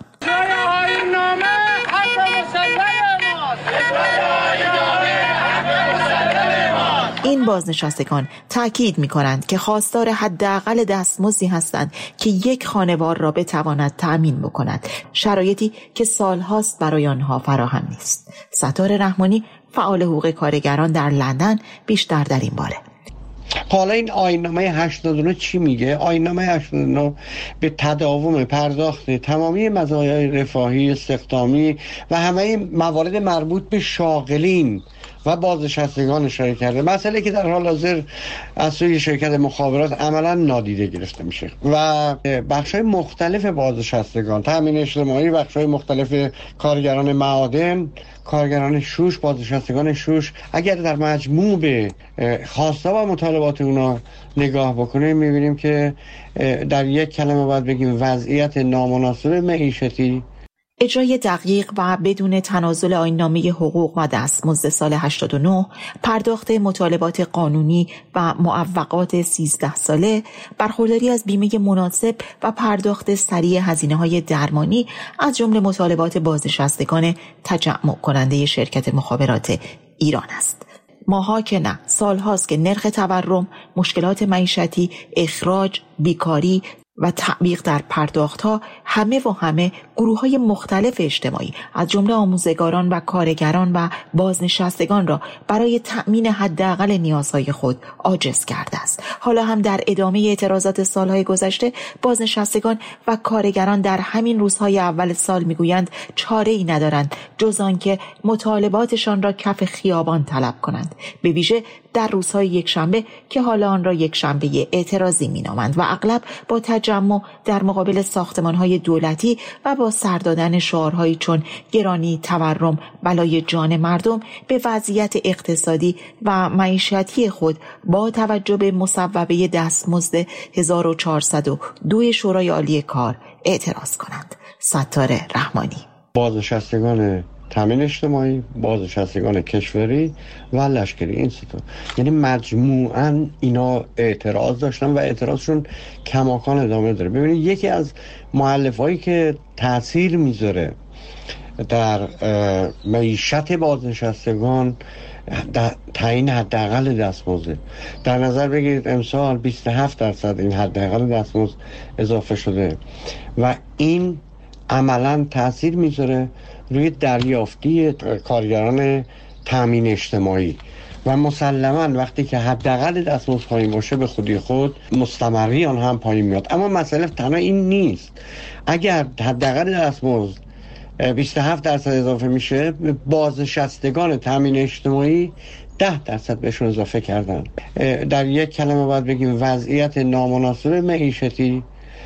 این بازنشستگان تأکید می‌کنند که خواستار حداقل دستمزدی هستند که یک خانوار را بتواند تأمین بکند، شرایطی که سالهاست برای آنها فراهم نیست. ستاره رحمانی، فعال حقوق کارگران در لندن، بیشتر در این باره. حالا این آیین‌نامه هشتاد و نه چی میگه؟ آیین‌نامه هشتاد و نه به تداوم پرداخت تمامی مزایای رفاهی، استخدامی و همه موارد مربوط به شاغلین و بازنشستگان اشاره کرده، مسئله که در حال حاضر از سوی شرکت مخابرات عملا نادیده گرفته میشه و بخش‌های مختلف بازنشستگان، تامین اجتماعی، بخش‌های مختلف کارگران معادن، کارگران شوش، بازنشستگان شوش، اگر در مجموع به خواسته و مطالبات اونا نگاه بکنیم می‌بینیم که در یک کلمه باید بگیم وضعیت نامناسب معیشتی، اجرای دقیق و بدون تنازل آیین‌نامه حقوق و دستمزد سال هشتاد و نه، پرداخت مطالبات قانونی و معوقات سیزده ساله، برخورداری از بیمه مناسب و پرداخت سریع هزینه‌های درمانی از جمله مطالبات بازنشستگان تجمع کننده شرکت مخابرات ایران است. ماها که نه، سال هاست که نرخ تورم، مشکلات معیشتی، اخراج، بیکاری و تعویق در پرداخت‌ها همه و همه گروه‌های مختلف اجتماعی از جمله آموزگاران و کارگران و بازنشستگان را برای تأمین حداقل نیازهای خود عاجز کرده است. حالا هم در ادامه اعتراضات سالهای گذشته، بازنشستگان و کارگران در همین روزهای اول سال میگویند چاره‌ای ندارند جز آنکه مطالباتشان را کف خیابان طلب کنند، به ویژه در روزهای یکشنبه که حالا آن را یکشنبه اعتراضی مینامند و اغلب با تجمع در مقابل ساختمان‌های دولتی و با سر دادن شعارهایی چون گرانی، تورم، بلای جان مردم به وضعیت اقتصادی و معیشتی خود با توجه به مصوبه دستمزد هزار و چهارصد و دو شورای عالی کار اعتراض کنند. ستاره رحمانی. بازنشستگان تامین اجتماعی، بازنشستگان کشوری و لشکری، این سه تا، یعنی مجموعاً اینا اعتراض داشتن و اعتراضشون کماکان ادامه داره. ببینید یکی از مؤلفهایی که تأثیر میذاره در معیشت بازنشستگان تعیین حداقل دستمزد، در نظر بگیرید امسال بیست و هفت درصد این حداقل دستمزد اضافه شده و این عملاً تأثیر میذاره روی دریافتی کارگران تامین اجتماعی و مسلماً وقتی که حداقل دستمزد پایین باشه به خودی خود مستمری آن هم پایین میاد. اما مسئله تنها این نیست، اگر حداقل دستمزد بیست و هفت درصد اضافه میشه، بازنشستگان تامین اجتماعی ده درصد بهشون اضافه کردن. در یک کلمه باید بگیم وضعیت نامناسب معیشتی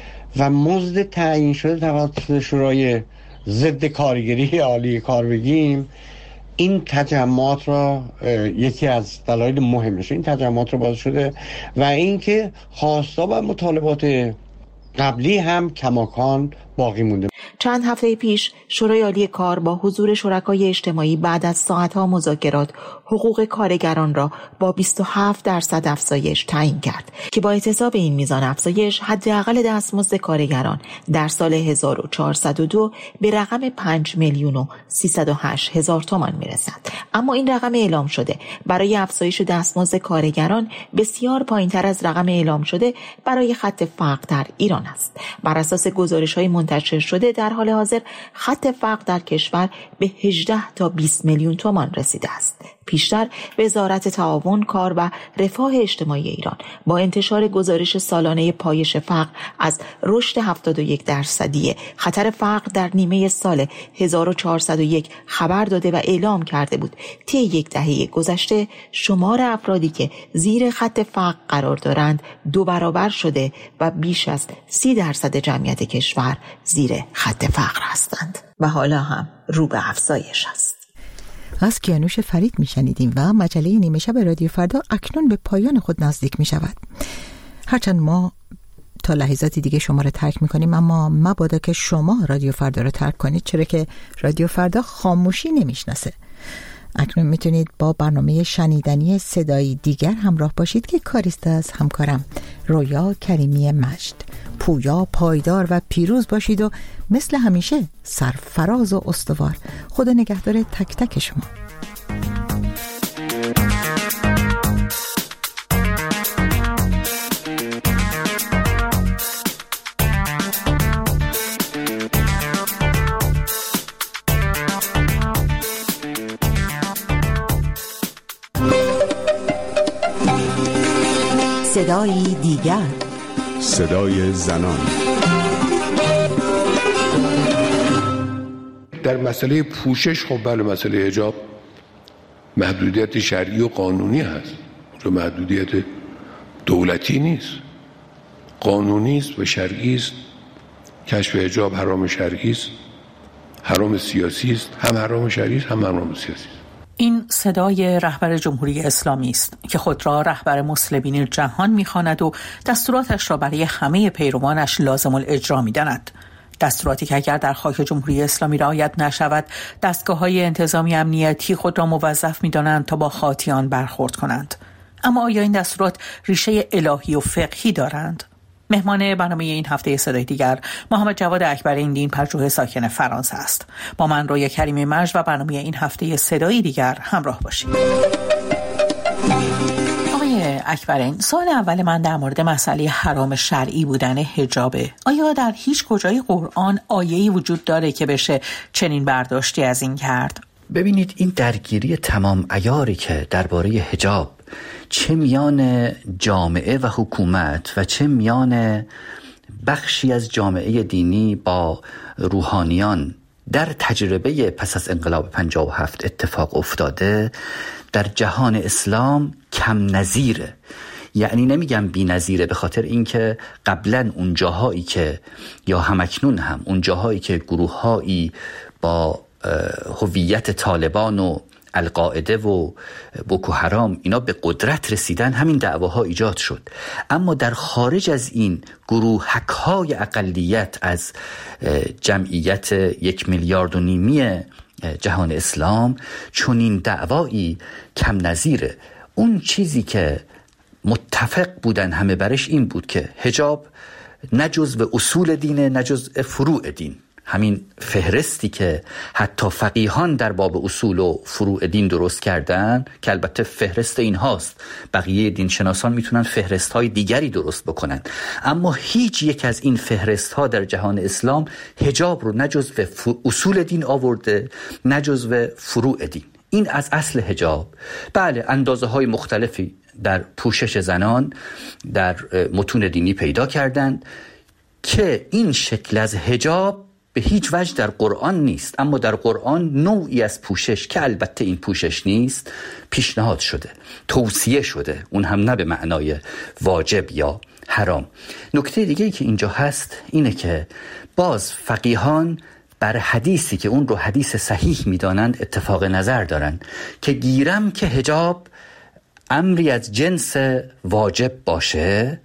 و مزد تعیین شده توسط شورای ضد کارگری عالی کار بگیم، این تجمعات را یکی از دلایل مهمش این تجمعات را باز شده و اینکه خواسته و مطالبات قبلی هم کماکان باقی مونده. چند هفته پیش شورای عالی کار با حضور شرکای اجتماعی بعد از ساعتها مذاکرات حقوق کارگران را با بیست و هفت درصد افزایش تعیین کرد که با احتساب این میزان افزایش حداقل دستمزد کارگران در سال هزار و چهارصد و دو به رقم پنج میلیون و سیصد و هشت هزار تومان میرسد. اما این رقم اعلام شده برای افزایش دستمزد کارگران بسیار پایین‌تر از رقم اعلام شده برای خط فقر در ایران است. بر اساس گزارش‌های منتشر شده در حال حاضر خط فقر در کشور به هجده تا بیست میلیون تومان رسیده است. پیشتر وزارت تعاون، کار و رفاه اجتماعی ایران با انتشار گزارش سالانه پایش فقر از رشد هفتاد و یک درصدی خطر فقر در نیمه سال هزار و چهارصد و یک خبر داده و اعلام کرده بود طی یک دهه گذشته شمار افرادی که زیر خط فقر قرار دارند دو برابر شده و بیش از سی درصد جمعیت کشور زیر خط فقر هستند و حالا هم رو به افزایش است. از کیانوش فرید میشنیدیم و مجله نیمه شب رادیو فردا اکنون به پایان خود نزدیک می شود. هرچند ما تا لحظاتی دیگه شما رو ترک میکنیم، اما مبادا که شما رادیو فردا رو ترک کنید، چرا که رادیو فردا خاموشی نمیشناسه. اکنون میتونید با برنامه شنیدنی صدایی دیگر همراه باشید که کاریست از همکارم رویا کریمی مجد. پویا، پایدار و پیروز باشید و مثل همیشه سرفراز و استوار. خدا نگهدار تک تک شما. صدایی دیگر، صدای زنان. در مسئله پوشش خب بله، مسئله حجاب محدودیت شرعی و قانونی هست، چون محدودیت دولتی نیست، قانونی است و شرعی است. کشف حجاب حرام شرعی است، حرام سیاسی است، هم حرام شرعی است هم حرام سیاسی است. این صدای رهبر جمهوری اسلامی است که خود را رهبر مسلمین جهان می‌خواند و دستوراتش را برای همه پیروانش لازم الاجرا می‌داند. دستوراتی که اگر در خاک جمهوری اسلامی رعایت نشود، دستگاه‌های انتظامی امنیتی خود را موظف می‌دانند تا با خاطیان برخورد کنند. اما آیا این دستورات ریشه الهی و فقهی دارند؟ مهمان برنامه این هفته صدای دیگر محمد جواد اکبرایندین، پژوهشگر ساکن فرانسه است. با من رویا کریمی مجد و برنامه این هفته صدای دیگر همراه باشید. آقای اکبرایندین، سوال اول من در مورد مسئله حرام شرعی بودن حجابه. آیا در هیچ کجای قرآن آیه‌ای وجود داره که بشه چنین برداشتی از این کرد؟ ببینید، این درگیری تمام عیاری که درباره حجاب چه میان جامعه و حکومت و چه میان بخشی از جامعه دینی با روحانیان در تجربه پس از انقلاب پنجاه و هفت اتفاق افتاده، در جهان اسلام کم نظیره. یعنی نمیگم بی نظیره، به خاطر اینکه قبلا اون جاهایی که یا همکنون هم اون جاهایی که گروه‌هایی با هویت طالبان و القاعده و بوکو حرام اینا به قدرت رسیدن، همین دعواها ایجاد شد. اما در خارج از این گروهک‌های اقلیت از جمعیت یک میلیارد و نیمی جهان اسلام چون این دعوایی کم نظیره. اون چیزی که متفق بودن همه برش این بود که حجاب نه جزو اصول دینه نه جزو فروع دین. همین فهرستی که حتی فقیهان در باب اصول و فروع دین درست کردن، که البته فهرست این هاست، بقیه دینشناسان میتونن فهرست های دیگری درست بکنن، اما هیچ یک از این فهرست ها در جهان اسلام حجاب رو نه جزو اصول دین آورده نه جزو فروع دین. این از اصل حجاب. بله، اندازه های مختلفی در پوشش زنان در متون دینی پیدا کردند که این شکل از حجاب به هیچ وجه در قرآن نیست، اما در قرآن نوعی از پوشش که البته این پوشش نیست پیشنهاد شده، توصیه شده، اون هم نه به معنای واجب یا حرام. نکته دیگه‌ای که اینجا هست اینه که باز فقیهان بر حدیثی که اون رو حدیث صحیح میدانند اتفاق نظر دارند که گیرم که حجاب امری از جنس واجب باشه،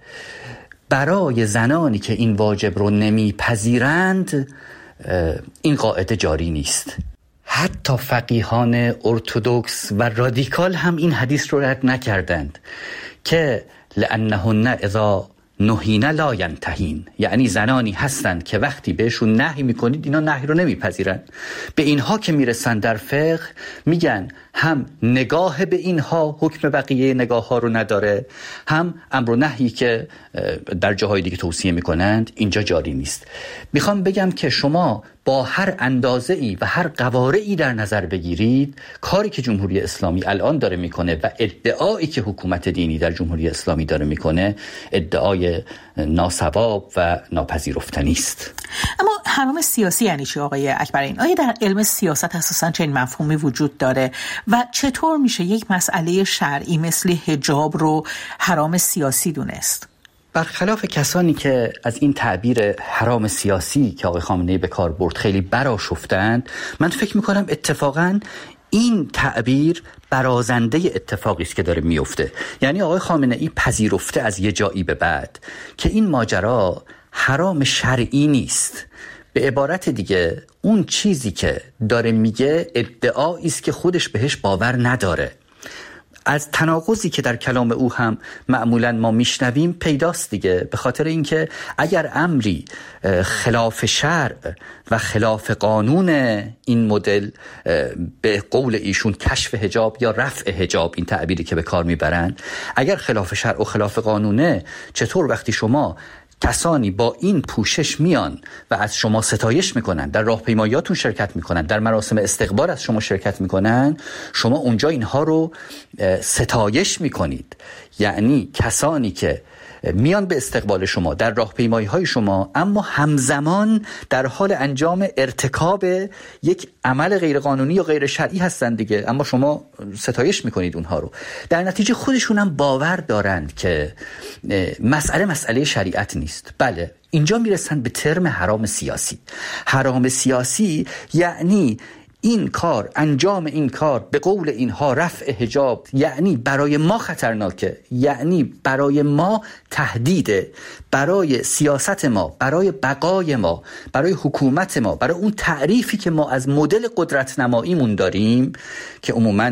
برای زنانی که این واجب رو نمیپذیرند این قاعده جاری نیست. حتی فقیهان ارتدوکس و رادیکال هم این حدیث رو رد نکردند که لأنهن اذا نهین لا ینتهین، یعنی زنانی هستند که وقتی بهشون نهی میکنید اینا نهی رو نمیپذیرند. به اینها که میرسن در فقه میگن هم نگاه به اینها حکم بقیه نگاه ها رو نداره، هم امر و نهی که در جاهای دیگه توصیه میکنند اینجا جاری نیست. میخوام بگم که شما با هر اندازه‌ای و هر قوارعی در نظر بگیرید، کاری که جمهوری اسلامی الان داره میکنه و ادعایی که حکومت دینی در جمهوری اسلامی داره میکنه ادعای ناسواب و ناپذیرفتنی است. اما حرام سیاسی یعنی چی آقای اکبرایندین؟ آیا در علم سیاست اساساً چنین مفهومی وجود داره و چطور میشه یک مسئله شرعی مثل حجاب رو حرام سیاسی دونست؟ برخلاف کسانی که از این تعبیر حرام سیاسی که آقای خامنه‌ای به کار برد خیلی برآشفتند، من فکر میکنم اتفاقاً این تعبیر برازنده اتفاقی است که داره میفته. یعنی آقای خامنه ای پذیرفته از یه جایی به بعد که این ماجرا حرام شرعی نیست. به عبارت دیگه اون چیزی که داره میگه ادعایی است که خودش بهش باور نداره. از تناقضی که در کلام او هم معمولا ما میشنویم پیداست دیگه، به خاطر اینکه اگر امری خلاف شرع و خلاف قانون این مدل، به قول ایشون کشف حجاب یا رفع حجاب، این تعبیری که به کار میبرن، اگر خلاف شرع و خلاف قانونه، چطور وقتی شما کسانی با این پوشش میان و از شما ستایش میکنن، در راهپیماییاتون شرکت میکنن، در مراسم استقبال از شما شرکت میکنن، شما اونجا اینها رو ستایش میکنید؟ یعنی کسانی که میان به استقبال شما در راهپیمایی های شما اما همزمان در حال انجام ارتکاب یک عمل غیرقانونی یا غیر شرعی هستند دیگه، اما شما ستایش میکنید اونها رو. در نتیجه خودشون هم باور دارند که مسئله مسئله شریعت نیست. بله، اینجا میرسند به ترم حرام سیاسی. حرام سیاسی یعنی این کار، انجام این کار، به قول اینها رفع حجاب، یعنی برای ما خطرناکه، یعنی برای ما تهدیده، برای سیاست ما، برای بقای ما، برای حکومت ما، برای اون تعریفی که ما از مدل قدرت نماییمون داریم که عموماً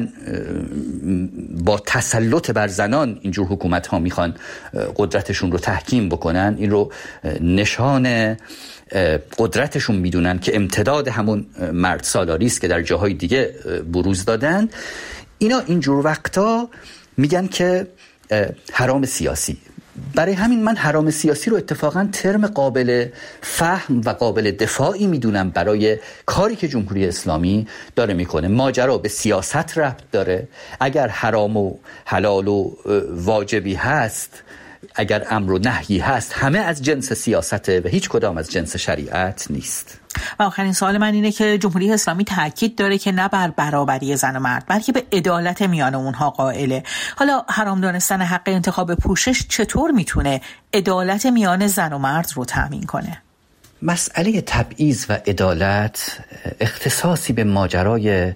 با تسلط بر زنان اینجور حکومت ها میخوان قدرتشون رو تحکیم بکنن، این رو نشان قدرتشون میدونن که امتداد همون مرد سالاری است که در جاهای دیگه بروز دادن. اینا اینجور وقتا میگن که حرام سیاسی. برای همین من حرام سیاسی رو اتفاقا ترم قابل فهم و قابل دفاعی میدونم برای کاری که جمهوری اسلامی داره میکنه. ماجرا به سیاست ربط داره. اگر حرام و حلال و واجبی هست، اگر امر و نهی هست، همه از جنس سیاسته و هیچ کدام از جنس شریعت نیست. و آخرین سوال من اینه که جمهوری اسلامی تاکید داره که نه بر برابری زن و مرد بلکه به عدالت میان اونها قائله. حالا حرام دانستن حق انتخاب پوشش چطور میتونه عدالت میان زن و مرد رو تامین کنه؟ مسئله تبعیض و عدالت اختصاصی به ماجرای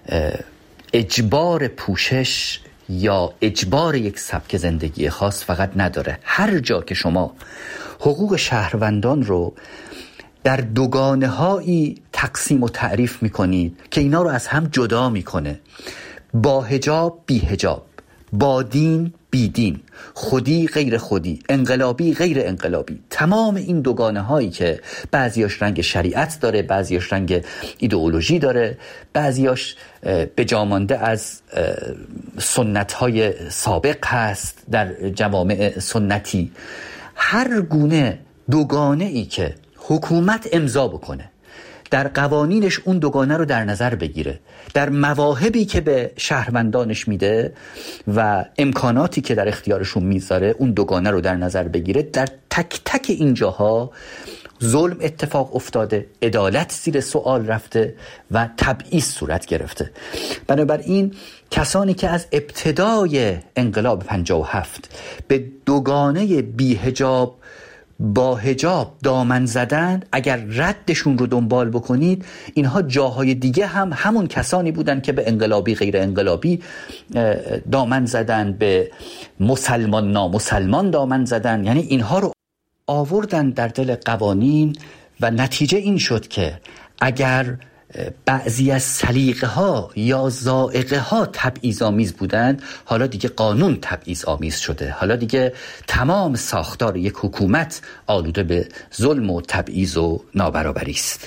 اجبار پوشش یا اجبار یک سبک زندگی خاص فقط نداره. هر جا که شما حقوق شهروندان رو در دوگانه هایی تقسیم و تعریف میکنید که اینا رو از هم جدا میکنه، با حجاب بی حجاب، با دین بی دین، خودی غیر خودی، انقلابی غیر انقلابی، تمام این دوگانه هایی که بعضیاش رنگ شریعت داره، بعضیاش رنگ ایدئولوژی داره، بعضیاش به جا مانده از سنت های سابق هست در جوامع سنتی، هر گونه دوگانه ای که حکومت امضا بکنه، در قوانینش اون دوگانه رو در نظر بگیره، در مواهبی که به شهروندانش میده و امکاناتی که در اختیارشون میذاره اون دوگانه رو در نظر بگیره، در تک تک این جاها ظلم اتفاق افتاده، عدالت زیر سوال رفته و تبعیض صورت گرفته. بنابراین کسانی که از ابتدای انقلاب پنجاه و هفت به دوگانه بی حجاب با حجاب دامن زدن، اگر ردشون رو دنبال بکنید، اینها جاهای دیگه هم همون کسانی بودن که به انقلابی غیر انقلابی دامن زدن، به مسلمان نامسلمان دامن زدن. یعنی اینها رو آوردن در دل قوانین و نتیجه این شد که اگر بعضی از سلیقه ها یا ذائقه ها تبعیض آمیز بودند، حالا دیگه قانون تبعیض آمیز شده، حالا دیگه تمام ساختار یک حکومت آلوده به ظلم و تبعیض و نابرابری است.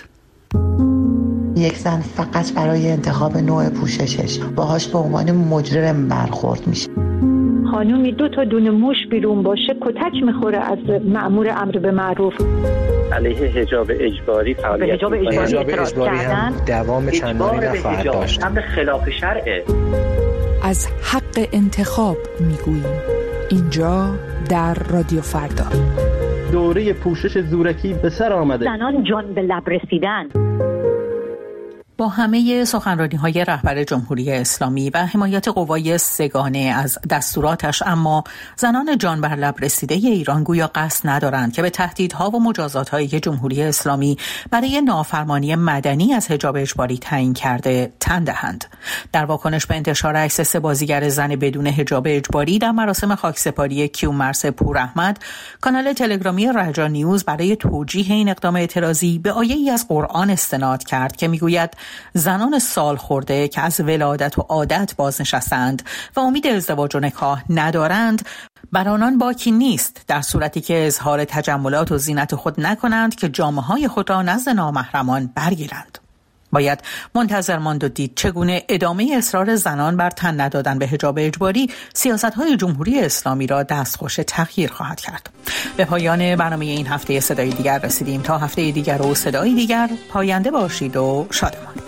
یک زن فقط برای انتخاب نوع پوششش باهاش به عنوان مجرم برخورد میشه. خانومی دو تا دونه موش بیرون باشه کتک میخوره از مأمور امر به معروف. علیه حجاب اجباری فعالیت حجاب اجباری, حجاب اجباری هم دوام چندانی نخواهد داشت. امر خلاف شرعه. از حق انتخاب میگوییم اینجا در رادیو فردا. دوره پوشش زورکی به سر آمده. زنان جان به لب رسیدن. با همه سخنرانی‌های رهبر جمهوری اسلامی و حمایت قوای سگانه از دستوراتش، اما زنان جان بر لب رسیده ایران گویا قصد ندارند که به تهدیدها و مجازات‌هایی که جمهوری اسلامی برای نافرمانی مدنی از حجاب اجباری تعیین کرده تن دهند. در واکنش به انتشار عکس سه بازیگر زن بدون حجاب اجباری در مراسم خاکسپاری کیومرث پوراحمد، کانال تلگرامی رجا نیوز برای توجیه این اقدام اعتراضی به آیه‌ای از قرآن استناد کرد که میگوید زنان سال خورده که از ولادت و عادت بازنشستند و امید ازدواج و نکاح ندارند، بر آنان باکی نیست در صورتی که اظهار تجملات و زینت خود نکنند که جامه‌های خود را نزد نامحرمان برگیرند. باید منتظر ماند و دید چگونه ادامه اصرار زنان بر تن ندادن به حجاب اجباری سیاست‌های جمهوری اسلامی را دستخوش تغییر خواهد کرد. به پایان برنامه این هفته صدای دیگر رسیدیم. تا هفته دیگر و صدای دیگر، پاینده باشید و شادمان.